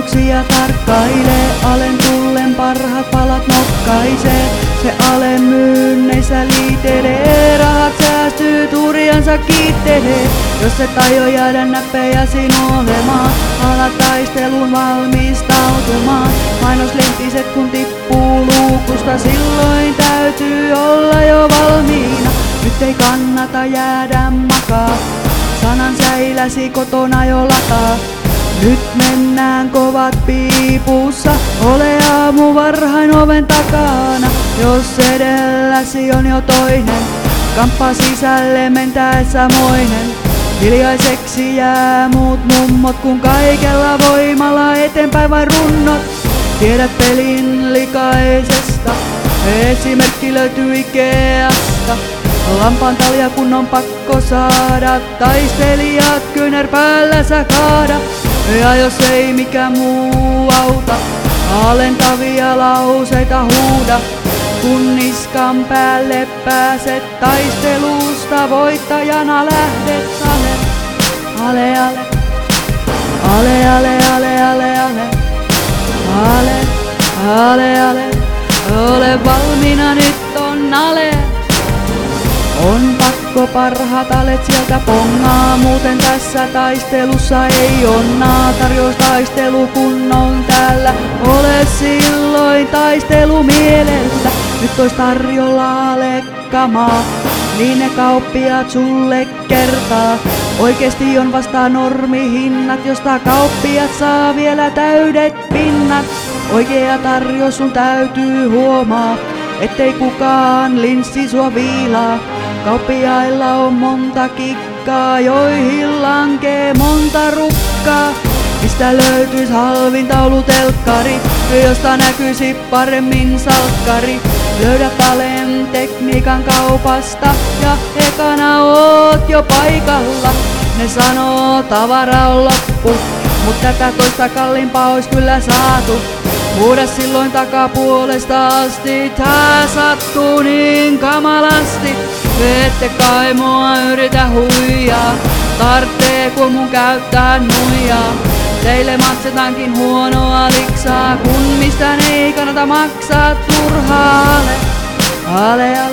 mainoksia tarkkailee. Alen tullen parhaat palat nokkaisee. Se Alen myynneissä liitelee. Rahat säästyy, turjansa kiittelee. Jos et aio jäädä näppejäsi olemaan, ala taistelun valmistautumaan. Mainoslehtiset kun tippuu luukusta, silloin täytyy olla jo valmiina. Nyt ei kannata jäädä makaa, sanan säiläsi kotona jo lataa. Nyt mennään kovat piipussa, ole aamu varhain oven takana. Jos edelläsi on jo toinen, kamppa sisälle mentäessä moinen. Hiljaiseksi jää muut mummot, kun kaikella voimalla eteenpäin vain runnot. Tiedät pelin likaisesta, esimerkki löytyy Ikeasta. Lampaan talia kun on pakko saada, taistelijat kyynärpäällä sä kaada. Ja jos ei mikään muu auta, alentavia lauseita huuda. Kun niskan päälle pääset, taistelusta voittajana lähdet. Ale, ale, ale, ale, ale, ale, ale, ale, ale, ale, ole valmiina, nyt on ale. On pakko parhaat alet sieltä pongaa, muuten tässä taistelussa ei onnaa. Tarjous taistelu kun on täällä, ole silloin taistelu mielellä. Nyt ois tarjolla alekamaa, niin ne kauppiaat sulle kertaa. Oikeesti on vasta normihinnat, josta kauppiat saa vielä täydet pinnat. Oikea tarjous sun täytyy huomaa, ettei kukaan linssi sua viilaa. Kauppiailla on monta kikkaa, joihin lankee monta rukkaa. Mistä löytyis halvin taulutelkkari, josta näkyisi paremmin salkkari. Löydä Alen tekniikan kaupasta ja ekana oot jo paikalla. Ne sanoo tavara on loppu, mut tätä toista kalliimpaa ois kyllä saatu. Huuda silloin takapuolesta asti, tää sattuu niin kamalasti. Ette kai mua yritä huijaa, tarttee kun mun käyttää nuijaa. Teille maksetaankin huonoa liksaa, kun mistään ei kannata maksaa turhaa. Ale, ale,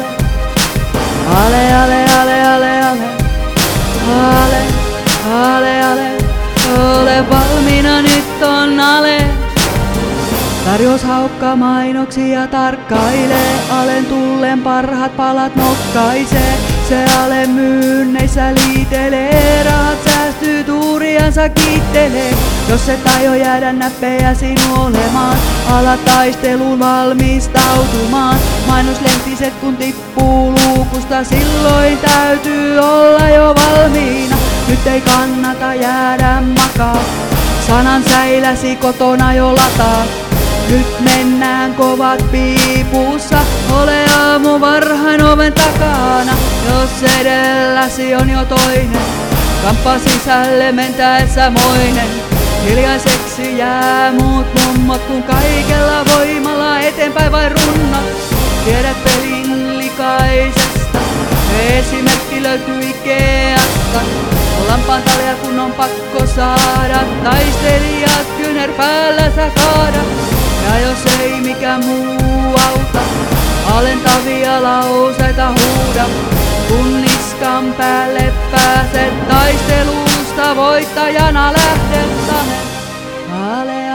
ale, ale, ale, ale, ale, ale, ale, ale, ole valmiina, nyt on ale. Tarjous haukka mainoksia tarkkailee, Alen tullen parhaat palat nokkaisee. Se Alen myynneissä liitelee, rahat säästyy, tuuriansa kiittelee. Jos et aio jäädä näppejäsi olemaan, ala taisteluun valmistautumaan. Mainoslehtiset kun tippuu luukusta, silloin täytyy olla jo valmiina. Nyt ei kannata jäädä makaa, sanan säiläsi kotona jo lataa. Nyt mennään kovat piipussa, ole aamu varhain oven takana. Jos edelläsi on jo toinen, kamppa sisälle mentäessä moinen. Hiljaiseksi jää muut mummot, kun kaikella voimalla eteenpäin vain runnot. Tiedät pelin likaisesta, esimerkki löytyy Ikeasta. Lampaan talia kun on pakko saada, taistelijat kyynärpäällä sä kaada. Ja jos ei mikään muu auta, alentavia lauseita huuda. Kun niskan päälle pääset, taistelusta voittajana lähdet. Ale.